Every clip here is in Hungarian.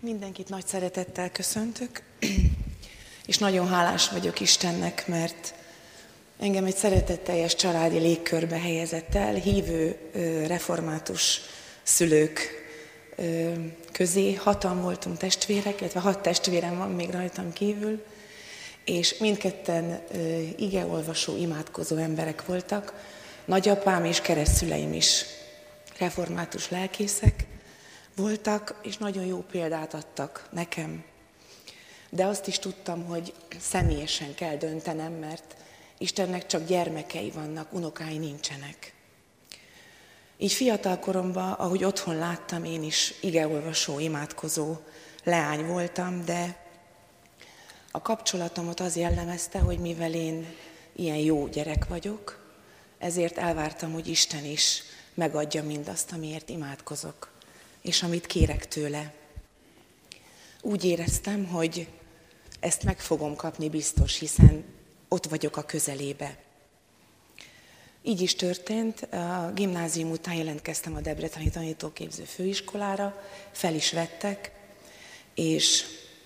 Mindenkit nagy szeretettel köszöntök, és nagyon hálás vagyok Istennek, mert engem egy szeretetteljes családi légkörbe helyezett el, hívő református szülők közé. 6-an voltunk testvérek, illetve 6 testvérem van még rajtam kívül, és mindketten igeolvasó, imádkozó emberek voltak. Nagyapám és keresztszüleim is református lelkészek voltak, és nagyon jó példát adtak nekem. De azt is tudtam, hogy személyesen kell döntenem, mert Istennek csak gyermekei vannak, unokái nincsenek. Így fiatal koromban, ahogy otthon láttam, én is igeolvasó, imádkozó leány voltam, de a kapcsolatomat az jellemezte, hogy mivel én ilyen jó gyerek vagyok, ezért elvártam, hogy Isten is megadja mindazt, amiért imádkozok, és amit kérek tőle. Úgy éreztem, hogy ezt meg fogom kapni biztos, hiszen ott vagyok a közelébe. Így is történt, a gimnázium után jelentkeztem a Debreceni Tanítóképző Főiskolára, fel is vettek, és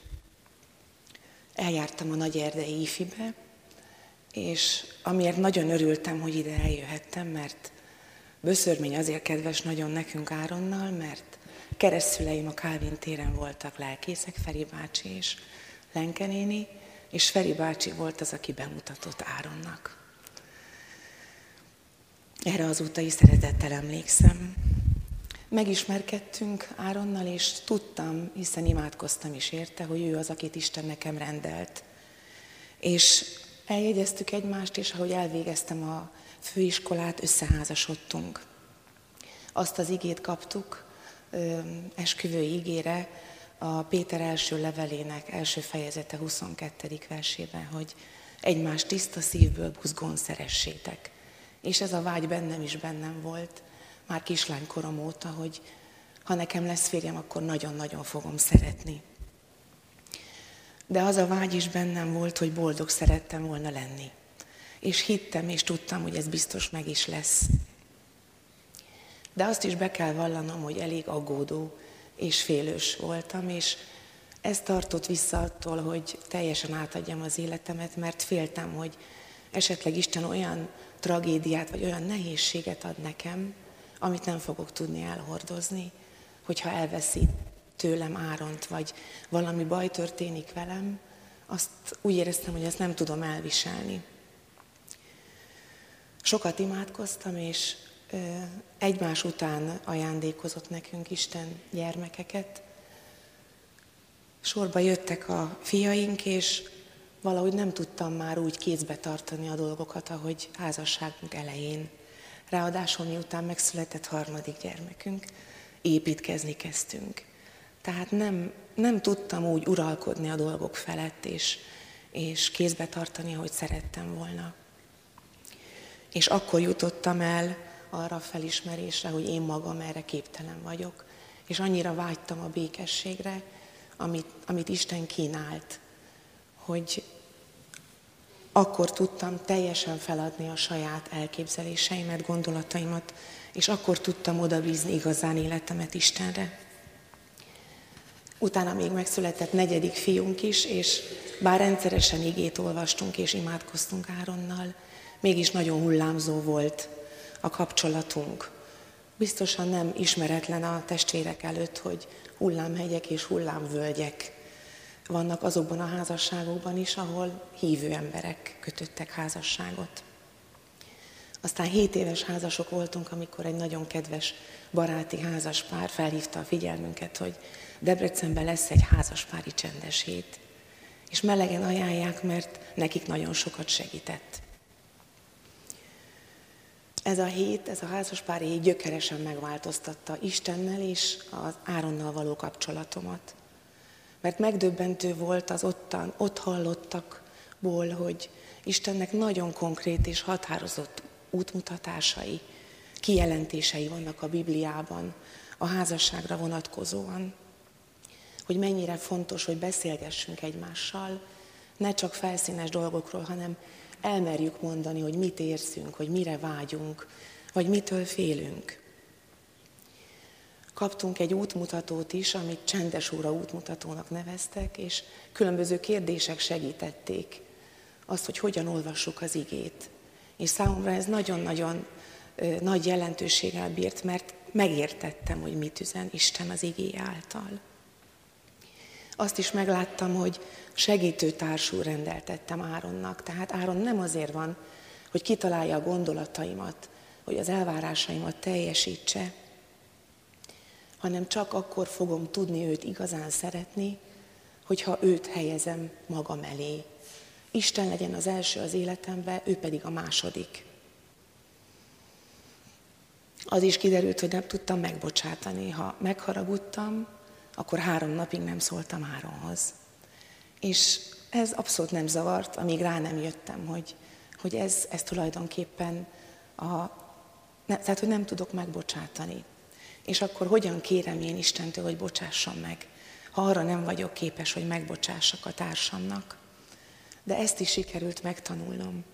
eljártam a Nagyerdei ifibe, és amiért nagyon örültem, hogy ide eljöhettem, mert Böszörmény azért kedves nagyon nekünk Áronnal, mert keresztszüleim a Kálvin téren voltak lelkészek, Feri bácsi és Lenke néni, és Feri bácsi volt az, aki bemutatott Áronnak. Erre azóta is szeretettel emlékszem. Megismerkedtünk Áronnal, és tudtam, hiszen imádkoztam is érte, hogy ő az, akit Isten nekem rendelt. És eljegyeztük egymást, és ahogy elvégeztem a főiskolát, összeházasodtunk. Azt az igét kaptuk, esküvői ígére, a Péter első levelének első fejezete 22. versében, hogy egymást tiszta szívből buzgón szeressétek. És ez a vágy bennem is bennem volt, már kislánykorom óta, hogy ha nekem lesz férjem, akkor nagyon-nagyon fogom szeretni. De az a vágy is bennem volt, hogy boldog szerettem volna lenni. És hittem, és tudtam, hogy ez biztos meg is lesz. De azt is be kell vallanom, hogy elég aggódó és félős voltam, és ez tartott vissza attól, hogy teljesen átadjam az életemet, mert féltem, hogy esetleg Isten olyan tragédiát, vagy olyan nehézséget ad nekem, amit nem fogok tudni elhordozni, hogyha elveszi tőlem Áront, vagy valami baj történik velem, azt úgy éreztem, hogy ezt nem tudom elviselni. Sokat imádkoztam, és egymás után ajándékozott nekünk Isten gyermekeket. Sorba jöttek a fiaink, és valahogy nem tudtam már úgy kézbe tartani a dolgokat, ahogy házasságunk elején. Ráadásul miután megszületett 3. gyermekünk, építkezni kezdtünk. Tehát nem tudtam úgy uralkodni a dolgok felett, és kézbe tartani, ahogy szerettem volna. És akkor jutottam el arra a felismerésre, hogy én magam erre képtelen vagyok, és annyira vágytam a békességre, amit Isten kínált, hogy akkor tudtam teljesen feladni a saját elképzeléseimet, gondolataimat, és akkor tudtam odabízni igazán életemet Istenre. Utána még megszületett 4. fiunk is, és bár rendszeresen igét olvastunk és imádkoztunk Áronnal, mégis nagyon hullámzó volt a kapcsolatunk. Biztosan nem ismeretlen a testvérek előtt, hogy hullámhegyek és hullámvölgyek vannak azokban a házasságokban is, ahol hívő emberek kötöttek házasságot. Aztán 7 éves házasok voltunk, amikor egy nagyon kedves baráti házaspár felhívta a figyelmünket, hogy Debrecenben lesz egy házaspári csendes hét. És melegen ajánlják, mert nekik nagyon sokat segített. Ez a hét, ez a házaspári hét gyökeresen megváltoztatta Istennel és az Áronnal való kapcsolatomat. Mert megdöbbentő volt az ott hallottakból, hogy Istennek nagyon konkrét és határozott útmutatásai, kijelentései vannak a Bibliában a házasságra vonatkozóan. Hogy mennyire fontos, hogy beszélgessünk egymással, ne csak felszínes dolgokról, hanem elmerjük mondani, hogy mit érzünk, hogy mire vágyunk, vagy mitől félünk. Kaptunk egy útmutatót is, amit Csendes óra útmutatónak neveztek, és különböző kérdések segítették azt, hogy hogyan olvassuk az igét. És számomra ez nagyon-nagyon nagy jelentőséggel bírt, mert megértettem, hogy mit üzen Isten az igéje által. Azt is megláttam, hogy segítőtársul rendeltettem Áronnak. Tehát Áron nem azért van, hogy kitalálja a gondolataimat, hogy az elvárásaimat teljesítse, hanem csak akkor fogom tudni őt igazán szeretni, hogyha őt helyezem magam elé. Isten legyen az első az életemben, ő pedig a második. Az is kiderült, hogy nem tudtam megbocsátani. Ha megharagudtam, akkor 3 napig nem szóltam Áronhoz. És ez abszolút nem zavart, amíg rá nem jöttem, hogy ez tulajdonképpen tehát, hogy nem tudok megbocsátani. És akkor hogyan kérem én Istentől, hogy bocsássam meg, ha arra nem vagyok képes, hogy megbocsássak a társamnak. De ezt is sikerült megtanulnom.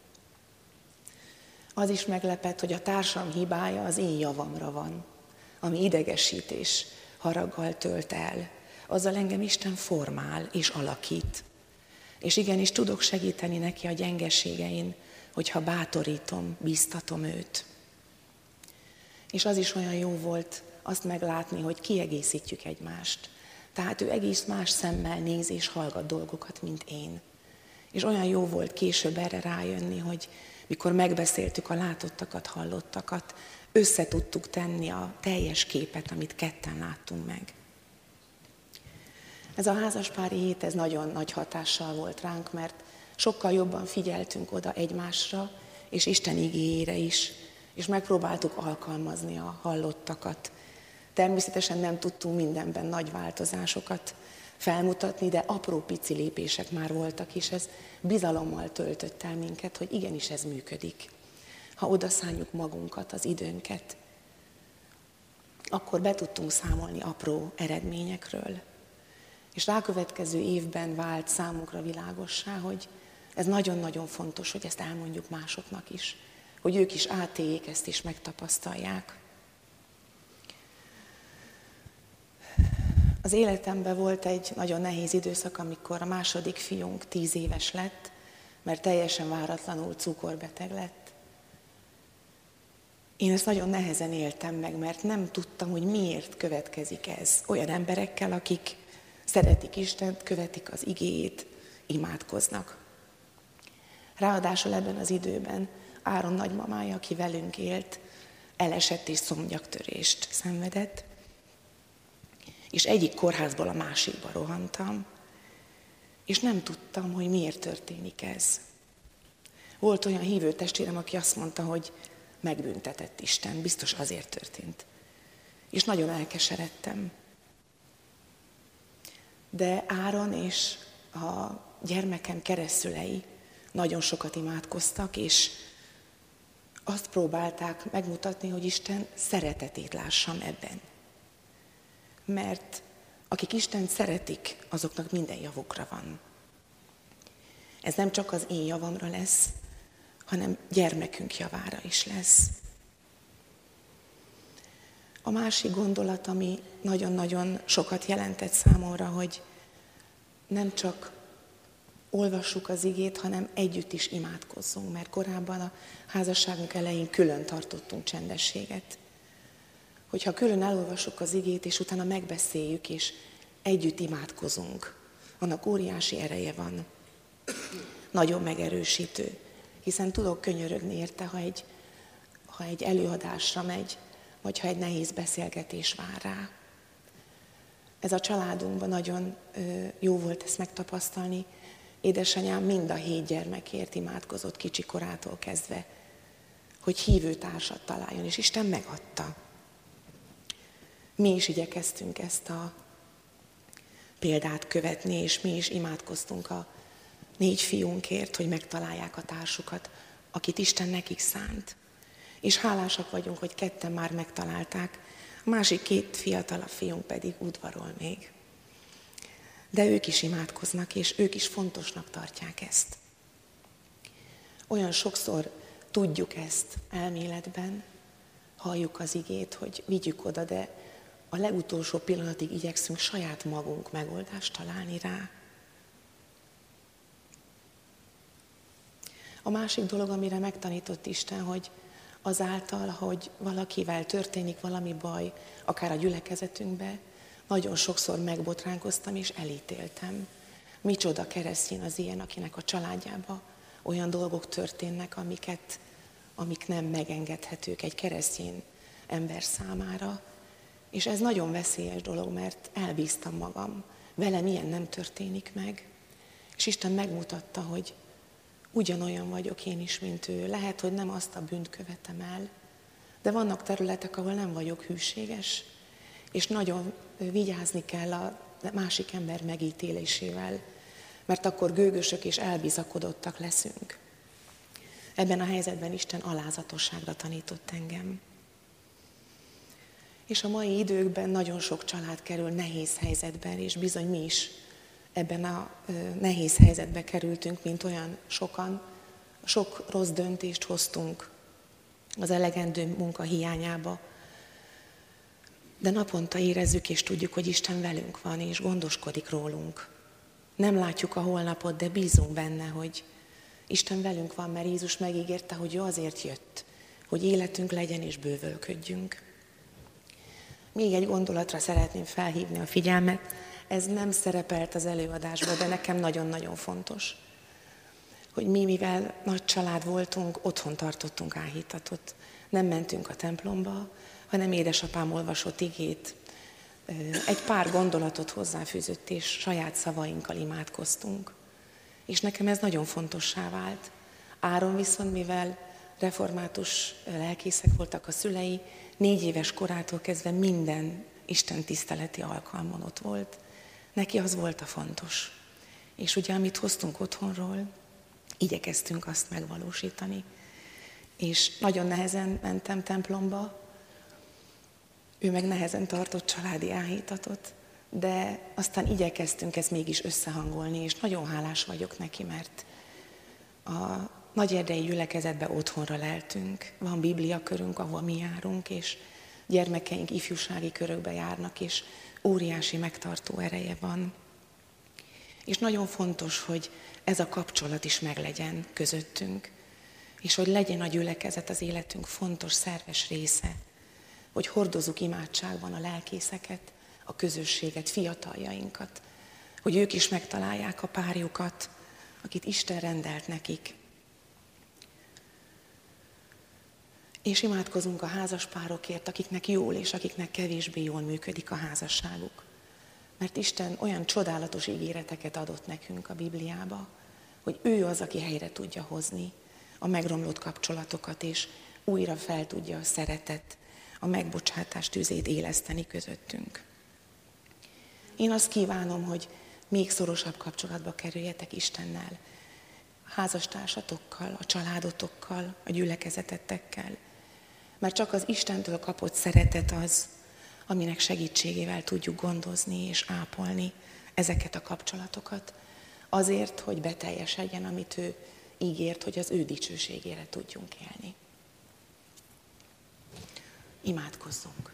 Az is meglepett, hogy a társam hibája az én javamra van, ami idegesít és haraggal tölt el. Azzal engem Isten formál és alakít. És igenis tudok segíteni neki a gyengeségein, hogyha bátorítom, bíztatom őt. És az is olyan jó volt azt meglátni, hogy kiegészítjük egymást. Tehát ő egész más szemmel néz és hallgat dolgokat, mint én. És olyan jó volt később erre rájönni, hogy mikor megbeszéltük a látottakat, hallottakat, össze tudtuk tenni a teljes képet, amit ketten láttunk meg. Ez a házaspári hét, ez nagyon nagy hatással volt ránk, mert sokkal jobban figyeltünk oda egymásra, és Isten igéjére is, és megpróbáltuk alkalmazni a hallottakat. Természetesen nem tudtunk mindenben nagy változásokat felmutatni, de apró pici lépések már voltak, és ez bizalommal töltött el minket, hogy igenis ez működik. Ha odaszálljuk magunkat, az időnket, akkor be tudtunk számolni apró eredményekről. És rákövetkező évben vált számunkra világossá, hogy ez nagyon-nagyon fontos, hogy ezt elmondjuk másoknak is, hogy ők is átéljék ezt és megtapasztalják. Az életemben volt egy nagyon nehéz időszak, amikor a második fiunk 10 éves lett, mert teljesen váratlanul cukorbeteg lett. Én ezt nagyon nehezen éltem meg, mert nem tudtam, hogy miért következik ez olyan emberekkel, akik szeretik Istent, követik az igéjét, imádkoznak. Ráadásul ebben az időben Áron nagymamája, aki velünk élt, elesett és szomnyaktörést szenvedett, és egyik kórházból a másikba rohantam, és nem tudtam, hogy miért történik ez. Volt olyan hívő testvérem, aki azt mondta, hogy megbüntetett Isten, biztos azért történt. És nagyon elkeseredtem. De Áron és a gyermekem keresztszülei nagyon sokat imádkoztak, és azt próbálták megmutatni, hogy Isten szeretetét lássam ebben. Mert akik Istent szeretik, azoknak minden javukra van. Ez nem csak az én javamra lesz, hanem gyermekünk javára is lesz. A másik gondolat, ami nagyon-nagyon sokat jelentett számomra, hogy nem csak olvassuk az igét, hanem együtt is imádkozzunk, mert korábban a házasságunk elején külön tartottunk csendességet. Hogyha külön elolvassuk az igét, és utána megbeszéljük, és együtt imádkozunk, annak óriási ereje van. Nagyon megerősítő, hiszen tudok könyörögni érte, ha egy előadásra megy, vagy ha egy nehéz beszélgetés vár rá. Ez a családunkban nagyon jó volt ezt megtapasztalni. Édesanyám mind a 7 gyermekért imádkozott kicsi korától kezdve, hogy hívő társat találjon, és Isten megadta. Mi is igyekeztünk ezt a példát követni, és mi is imádkoztunk a 4 fiúnkért, hogy megtalálják a társukat, akit Isten nekik szánt. És hálásak vagyunk, hogy 2 már megtalálták, a másik 2 fiatalabb fiunk pedig udvarol még. De ők is imádkoznak, és ők is fontosnak tartják ezt. Olyan sokszor tudjuk ezt elméletben, halljuk az igét, hogy vigyük oda, de a legutolsó pillanatig igyekszünk saját magunk megoldást találni rá. A másik dolog, amire megtanított Isten, hogy azáltal, hogy valakivel történik valami baj, akár a gyülekezetünkbe, nagyon sokszor megbotránkoztam és elítéltem. Micsoda keresztény az ilyen, akinek a családjába olyan dolgok történnek, amik nem megengedhetők egy keresztény ember számára. És ez nagyon veszélyes dolog, mert elbíztam magam. Velem ilyen nem történik meg. És Isten megmutatta, hogy ugyanolyan vagyok én is, mint ő. Lehet, hogy nem azt a bűnt követem el, de vannak területek, ahol nem vagyok hűséges, és nagyon vigyázni kell a másik ember megítélésével, mert akkor gőgösök és elbizakodottak leszünk. Ebben a helyzetben Isten alázatosságra tanított engem. És a mai időkben nagyon sok család kerül nehéz helyzetben, és bizony mi is ebben a nehéz helyzetbe kerültünk, mint olyan sokan. Sok rossz döntést hoztunk az elegendő munka hiányába, de naponta érezzük és tudjuk, hogy Isten velünk van, és gondoskodik rólunk. Nem látjuk a holnapot, de bízunk benne, hogy Isten velünk van, mert Jézus megígérte, hogy ő azért jött, hogy életünk legyen és bővölködjünk. Még egy gondolatra szeretném felhívni a figyelmet, ez nem szerepelt az előadásban, de nekem nagyon-nagyon fontos, hogy mi, mivel nagy család voltunk, otthon tartottunk áhítatot. Nem mentünk a templomba, hanem édesapám olvasott igét, egy pár gondolatot hozzáfűzött, és saját szavainkkal imádkoztunk. És nekem ez nagyon fontossá vált. Áron viszont, mivel református lelkészek voltak a szülei, 4 éves korától kezdve minden Isten tiszteleti alkalmon ott volt. Neki az volt a fontos. És ugye, amit hoztunk otthonról, igyekeztünk azt megvalósítani. És nagyon nehezen mentem templomba, ő meg nehezen tartott családi áhítatot, de aztán igyekeztünk ezt mégis összehangolni, és nagyon hálás vagyok neki, mert a Nagyerdei gyülekezetbe otthonra leltünk. Van bibliakörünk, ahol mi járunk, és gyermekeink ifjúsági körökbe járnak, és óriási megtartó ereje van. És nagyon fontos, hogy ez a kapcsolat is meglegyen közöttünk, és hogy legyen a gyülekezet az életünk fontos, szerves része, hogy hordozzuk imádságban a lelkészeket, a közösséget, fiataljainkat, hogy ők is megtalálják a párjukat, akit Isten rendelt nekik. És imádkozunk a házaspárokért, akiknek jól és akiknek kevésbé jól működik a házasságuk. Mert Isten olyan csodálatos ígéreteket adott nekünk a Bibliába, hogy ő az, aki helyre tudja hozni a megromlott kapcsolatokat, és újra fel tudja a szeretet, a megbocsátás tüzét éleszteni közöttünk. Én azt kívánom, hogy még szorosabb kapcsolatba kerüljetek Istennel, a házastársatokkal, a családotokkal, a gyülekezetetekkel, mert csak az Istentől kapott szeretet az, aminek segítségével tudjuk gondozni és ápolni ezeket a kapcsolatokat, azért, hogy beteljesedjen, amit ő ígért, hogy az ő dicsőségére tudjunk élni. Imádkozzunk!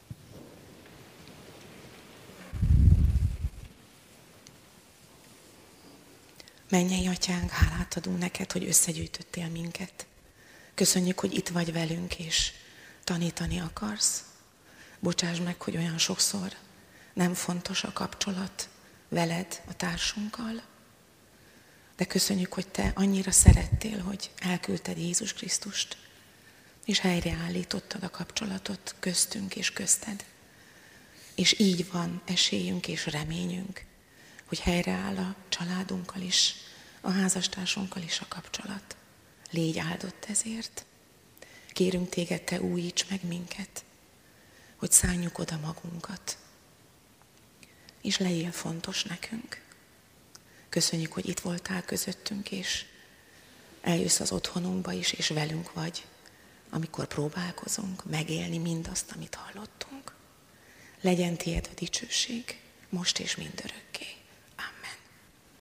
Mennyei Atyánk, hálát adunk neked, hogy összegyűjtöttél minket. Köszönjük, hogy itt vagy velünk, és tanítani akarsz. Bocsáss meg, hogy olyan sokszor nem fontos a kapcsolat veled, a társunkkal. De köszönjük, hogy te annyira szerettél, hogy elküldted Jézus Krisztust, és helyreállítottad a kapcsolatot köztünk és közted. És így van esélyünk és reményünk, hogy helyreáll a családunkkal is, a házastársunkkal is a kapcsolat. Légy áldott ezért. Kérünk téged, te újíts meg minket, hogy szánjuk oda magunkat, és legyél fontos nekünk. Köszönjük, hogy itt voltál közöttünk, és eljössz az otthonunkba is, és velünk vagy, amikor próbálkozunk megélni mindazt, amit hallottunk. Legyen tiéd a dicsőség, most és mindörökké.